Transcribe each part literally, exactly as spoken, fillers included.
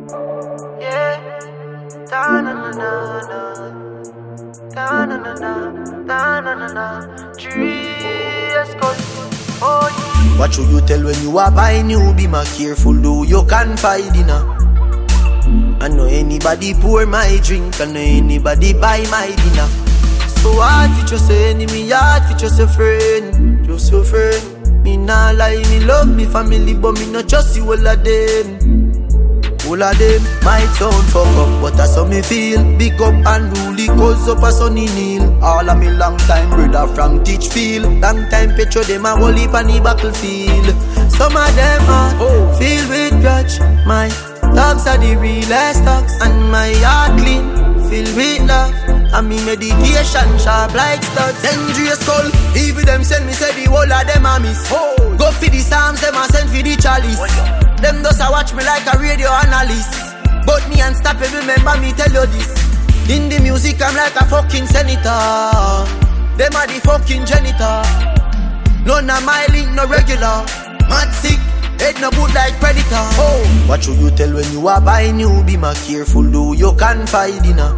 Yeah. Da na na na na. Da na na na. Da na na na. Let's go. Oh, yeah. What should you tell when you are buying new? Be more careful, though you can find dinner. I know anybody pour my drink, I know anybody buy my dinner. So hard for just an enemy, hard for just a friend, just a friend. Me nah lie, me love me family, but me not just see all of them. All of them might sound fuck up, but that's how me feel. Big up and rule, it goes up a sunny kneel. All of me long time brother from Teachfield. Long time picture them a whole heap on the battlefield. Some of them are oh. filled with grudge. My dogs are the realest dogs, and my heart clean, filled with love. And me meditation sharp like studs. Dangerous call, even them send me say the whole of them a miss. Oh. Go for the psalms, them a send for the chalice. Oh, yeah. Them does a watch me like a radio analyst. But me unstoppable, remember me tell you this. In the music I'm like a fucking senator. Them are the fucking janitor. None of my link no regular. Mad sick, head no good like predator. Oh, what should you tell when you are buying new? Be more careful, though you can find dinner.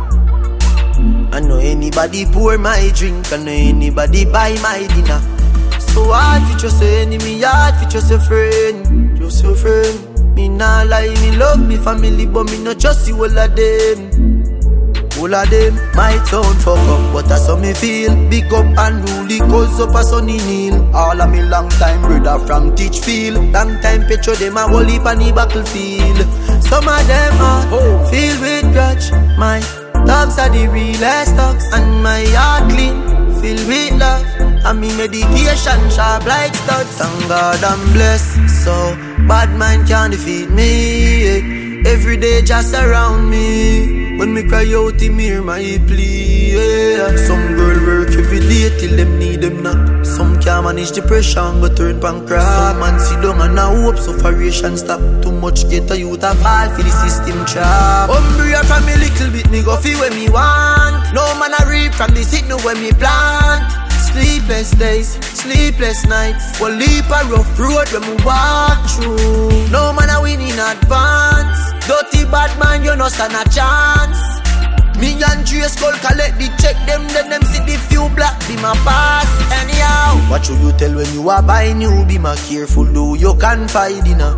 I know anybody pour my drink, I know anybody buy my dinner. So hard for just an enemy, hard for just a friend, just a friend. Me nah lie, me love me family, but me not just see all of them. All of them might sound fuck up, but that's how me feel. Big up and rule, it goes up a sunny kneel. All of me long time brother from Teachfield. Long time picture them a whole heap on the battlefield. Some of them are oh. filled with grudge. My dogs are the realest dogs, and my heart clean, filled with love. And me meditation sharp like studs. Thank God I'm blessed, so bad mind can't defeat me. Every day just around me. When me cry out, him hear my plea. Yeah. Some girl work every day till them need them not. Some can't manage depression but turn pancreas. Some man sit down and now hope sufferation stop. Too much get a youth a fall for the system trap. Umbria from me little bit, me go feel when me want. No man a reap from the signal when me plant. Sleepless days, sleepless nights. One leap a rough road when we walk through. No man a win in advance. Dirty bad man, you no stand a chance. Me and Dre Skull collect the check them, then them see the few black be my pass. Anyhow, what should you tell when you are buying new? Be more careful, though you can find dinner.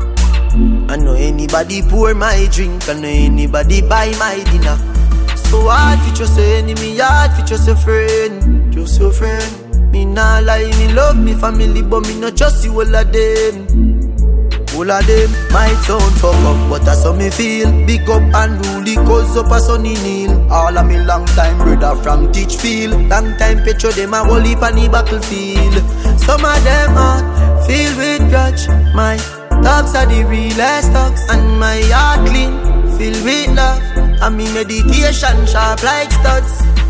I know anybody pour my drink, I know anybody buy my dinner. So hard for just an enemy, hard for just a friend, just a friend. Me nah lie, me love me family, but me not just see all of them. All of them might sound fuck up, but that's how me feel. Big up and rule, it goes up a sunny kneel. All of me long time brother from Teachfield. Long time picture them a whole heap on the battlefield. Some of them are filled with grudge. My dogs are the realest dogs, and my heart clean, filled with love. And me meditation sharp like studs.